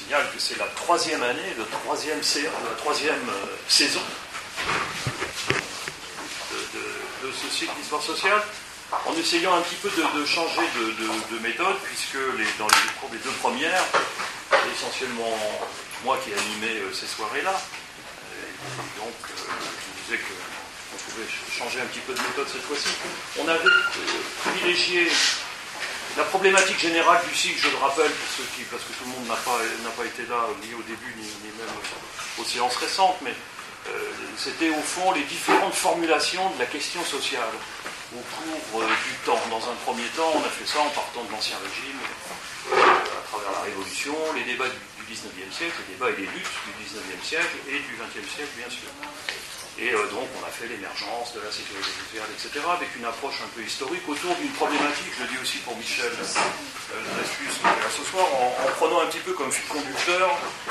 signale que c'est la troisième année, la troisième saison de ce cycle d'histoire sociale, en essayant un petit peu de changer de méthode, puisque dans les cours des deux premières, essentiellement moi qui animais ces soirées-là, et donc je disais qu'on pouvait changer un petit peu de méthode cette fois-ci. On avait privilégié la problématique générale du cycle, je le rappelle, parce que tout le monde n'a pas été là, ni au début, ni même aux séances récentes, mais c'était au fond les différentes formulations de la question sociale au cours du temps. Dans un premier temps, on a fait ça en partant de l'Ancien Régime, à travers la Révolution, les débats du XIXe siècle, les débats et les luttes du XIXe siècle et du XXe siècle, bien sûr. Et donc on a fait l'émergence de la sécurité sociale, etc., avec une approche un peu historique autour d'une problématique, je le dis aussi pour Michel Dreyfus, qui est là ce soir, en prenant un petit peu comme fil conducteur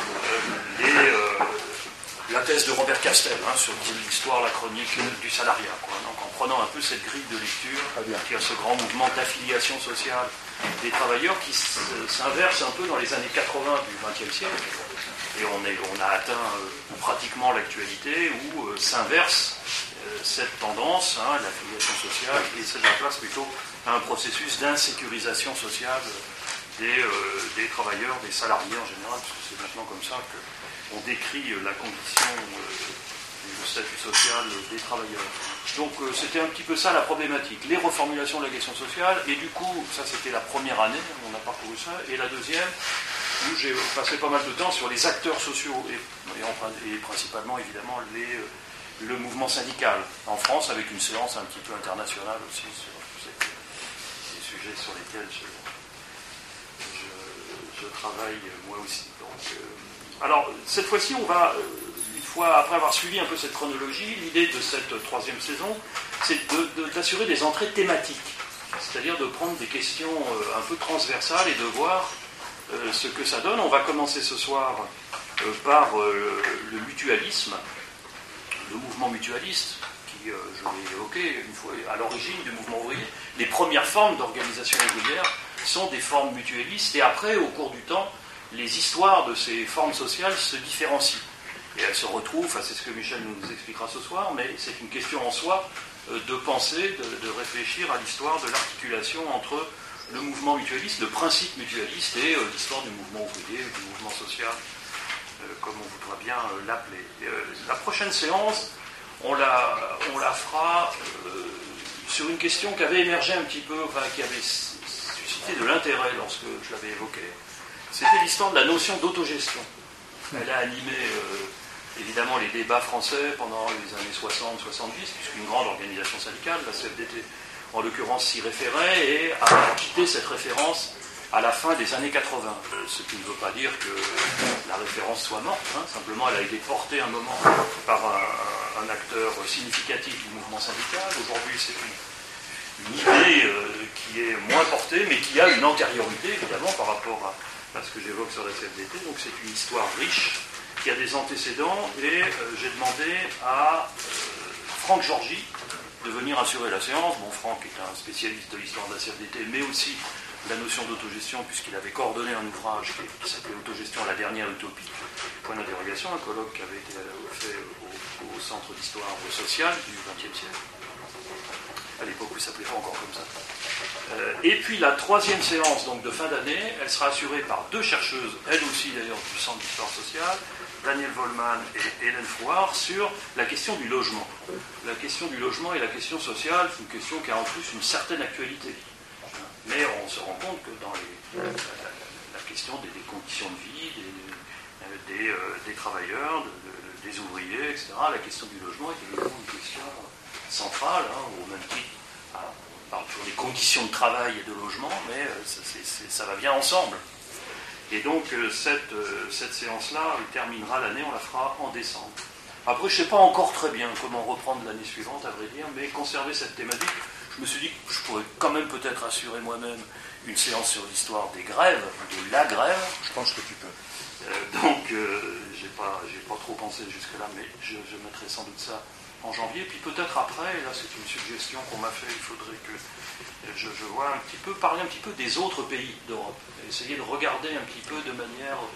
la thèse de Robert Castel sur l'histoire, la chronique du salariat. Donc en prenant un peu cette grille de lecture, qui a ce grand mouvement d'affiliation sociale des travailleurs qui s'inverse un peu dans les années 80 du XXe siècle. Et on a atteint pratiquement l'actualité où s'inverse cette tendance, l'affiliation sociale, et c'est la place plutôt à un processus d'insécurisation sociale des travailleurs, des salariés en général, parce que c'est maintenant comme ça qu'on décrit la condition, le statut social des travailleurs. Donc c'était un petit peu ça la problématique, les reformulations de la question sociale, et du coup, ça c'était la première année, on a parcouru ça, et la deuxième, où j'ai passé pas mal de temps sur les acteurs sociaux et principalement évidemment le mouvement syndical en France, avec une séance un petit peu internationale aussi sur ces sujets sur lesquels je travaille moi aussi. Donc, alors cette fois-ci on va, une fois après avoir suivi un peu cette chronologie, l'idée de cette troisième saison, c'est d'assurer des entrées thématiques, c'est-à-dire de prendre des questions un peu transversales et de voir ce que ça donne. On va commencer ce soir par le mutualisme, le mouvement mutualiste, qui, je l'ai évoqué une fois, à l'origine du mouvement ouvrier. Les premières formes d'organisation ouvrière sont des formes mutualistes, et après, au cours du temps, les histoires de ces formes sociales se différencient. Et elles se retrouvent, c'est ce que Michel nous expliquera ce soir, mais c'est une question en soi de penser, de réfléchir à l'histoire de l'articulation entre le mouvement mutualiste, le principe mutualiste et l'histoire du mouvement ouvrier, du mouvement social, comme on voudra bien l'appeler. La prochaine séance, on la fera sur une question qui avait émergé un petit peu, qui avait suscité de l'intérêt lorsque je l'avais évoqué. C'était l'histoire de la notion d'autogestion. Elle a animé évidemment les débats français pendant les années 60-70, puisqu'une grande organisation syndicale, la CFDT, en l'occurrence s'y référait et a quitté cette référence à la fin des années 80. Ce qui ne veut pas dire que la référence soit morte, simplement elle a été portée un moment par un acteur significatif du mouvement syndical. Aujourd'hui c'est une idée qui est moins portée, mais qui a une antériorité évidemment par rapport à ce que j'évoque sur la CFDT. Donc c'est une histoire riche qui a des antécédents, et j'ai demandé à Franck Georgy de venir assurer la séance. Bon, Franck est un spécialiste de l'histoire de la CFDT, mais aussi de la notion d'autogestion, puisqu'il avait coordonné un ouvrage qui s'appelait Autogestion, la dernière utopie, point d'interrogation, un colloque qui avait été fait au Centre d'histoire sociale du XXe siècle, à l'époque où il ne s'appelait pas encore comme ça. Et puis la troisième séance donc, de fin d'année, elle sera assurée par deux chercheuses, elles aussi d'ailleurs du Centre d'histoire sociale, Daniel Vollmann et Hélène Frouard, sur la question du logement. La question du logement et la question sociale, c'est une question qui a en plus une certaine actualité. Mais on se rend compte que dans la question des conditions de vie, des travailleurs, des ouvriers, etc., la question du logement est évidemment une question centrale, au même titre. On parle toujours des conditions de travail et de logement, mais ça va bien ensemble. Et donc cette séance-là, elle terminera l'année, on la fera en décembre. Après, je ne sais pas encore très bien comment reprendre l'année suivante, à vrai dire, mais conserver cette thématique, je me suis dit que je pourrais quand même peut-être assurer moi-même une séance sur l'histoire des grèves, de la grève. Je pense que tu peux. Donc, j'ai pas trop pensé jusque-là, mais je mettrai sans doute ça en janvier. Puis peut-être après, et là c'est une suggestion qu'on m'a fait, il faudrait que je vois parler un petit peu des autres pays d'Europe, essayer de regarder un petit peu de manière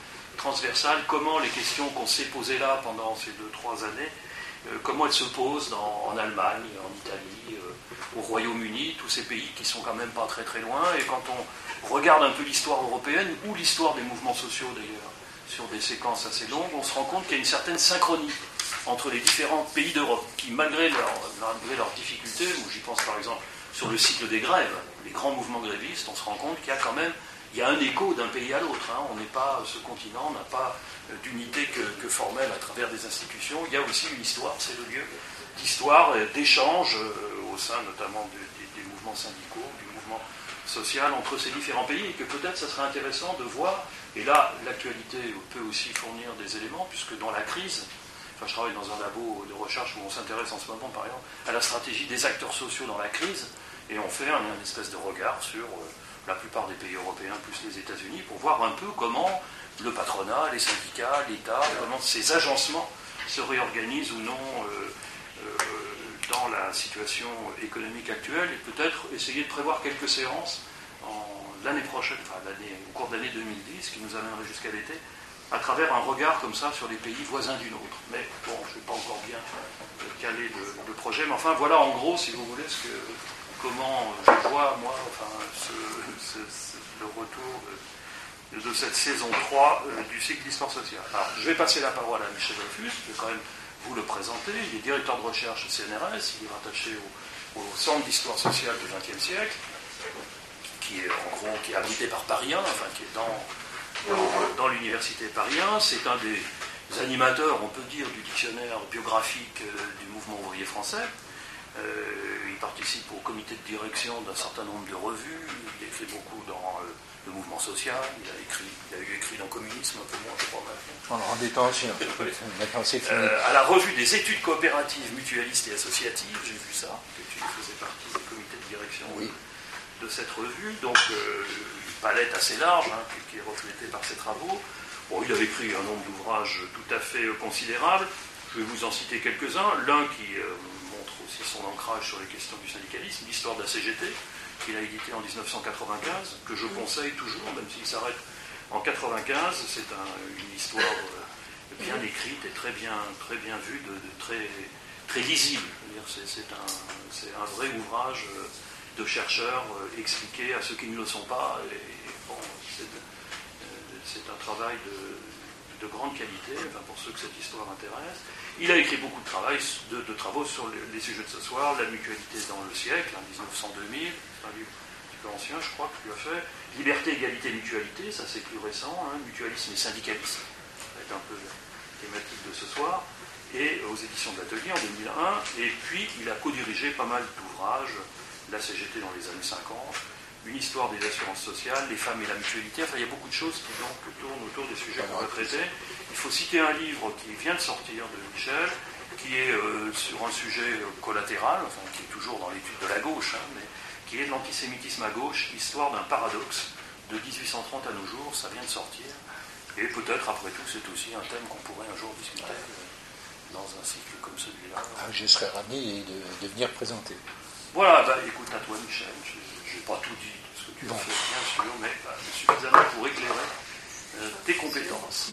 transversale, comment les questions qu'on s'est posées là pendant ces 2-3 années, comment elles se posent en Allemagne, en Italie, au Royaume-Uni, tous ces pays qui sont quand même pas très très loin. Et quand on regarde un peu l'histoire européenne, ou l'histoire des mouvements sociaux d'ailleurs, sur des séquences assez longues, on se rend compte qu'il y a une certaine synchronie entre les différents pays d'Europe, qui malgré leurs difficultés, où j'y pense par exemple sur le cycle des grèves, les grands mouvements grévistes, on se rend compte qu'il y a quand même un écho d'un pays à l'autre. Hein. On n'est pas, ce continent n'a pas d'unité que formelle à travers des institutions. Il y a aussi une histoire, c'est le lieu d'histoire, d'échange au sein notamment des mouvements syndicaux, du mouvement social entre ces différents pays, et que peut-être ça serait intéressant de voir, et là l'actualité peut aussi fournir des éléments, puisque dans la crise, je travaille dans un labo de recherche où on s'intéresse en ce moment par exemple à la stratégie des acteurs sociaux dans la crise, et on fait une espèce de regard sur la plupart des pays européens plus les États-Unis pour voir un peu comment le patronat, les syndicats, l'État, comment ces agencements se réorganisent ou non dans la situation économique actuelle, et peut-être essayer de prévoir quelques séances l'année prochaine, au cours de l'année 2010, qui nous amènerait jusqu'à l'été, à travers un regard comme ça sur les pays voisins du nôtre. Mais bon, je ne vais pas encore bien caler le projet, mais enfin voilà en gros, si vous voulez, comment je vois, moi, le retour de cette saison 3 du cycle d'histoire sociale. Alors, je vais passer la parole à Michel Dollfus, je vais quand même vous le présenter. Il est directeur de recherche au CNRS, il est rattaché au Centre d'histoire sociale du XXe siècle, qui est en gros qui est abrité par Paris 1, enfin qui est dans l'université Paris 1. C'est un des animateurs, on peut dire, du dictionnaire biographique du mouvement ouvrier français. Il participe au comité de direction d'un certain nombre de revues, il écrit beaucoup dans le mouvement social, il a eu écrit dans le communisme, un peu moins, je crois maintenant. On en détention. Maintenant c'est fini. À la revue des études coopératives, mutualistes et associatives, j'ai vu ça, que tu faisais partie du comité de direction de cette revue, donc une palette assez large, hein, qui est reflétée par ses travaux. Bon, il avait écrit un nombre d'ouvrages tout à fait considérable, je vais vous en citer quelques-uns. L'un qui montre aussi son ancrage sur les questions du syndicalisme, l'histoire de la CGT, qu'il a édité en 1995, que je conseille toujours, même s'il s'arrête en 1995. C'est une histoire bien écrite et très bien vue, très lisible. C'est un vrai ouvrage de chercheurs expliqués à ceux qui ne le sont pas. Et, bon, c'est un travail de grande qualité, enfin, pour ceux que cette histoire intéresse. Il a écrit beaucoup de travaux sur les sujets de ce soir, la mutualité dans le siècle, 1900-2000, c'est un livre un petit peu ancien, je crois, que tu as fait. Liberté, égalité, mutualité, ça c'est plus récent, hein, mutualisme et syndicalisme, ça va être un peu la thématique de ce soir, et aux éditions de l'Atelier en 2001, et puis il a co-dirigé pas mal d'ouvrages, la CGT dans les années 50, une histoire des assurances sociales, les femmes et la mutualité. Enfin, il y a beaucoup de choses qui tournent autour des sujets qu'on va traiter. Il faut citer un livre qui vient de sortir de Michel, qui est sur un sujet collatéral, enfin, qui est toujours dans l'étude de la gauche, hein, mais qui est de l'antisémitisme à gauche, histoire d'un paradoxe de 1830 à nos jours. Ça vient de sortir. Et peut-être, après tout, c'est aussi un thème qu'on pourrait un jour discuter dans un cycle comme celui-là. Je serais ravi de venir présenter. Voilà, écoute, à toi, Michel. Je n'ai pas tout dit de ce que tu as fait, bien sûr, mais suffisamment pour éclairer tes compétences.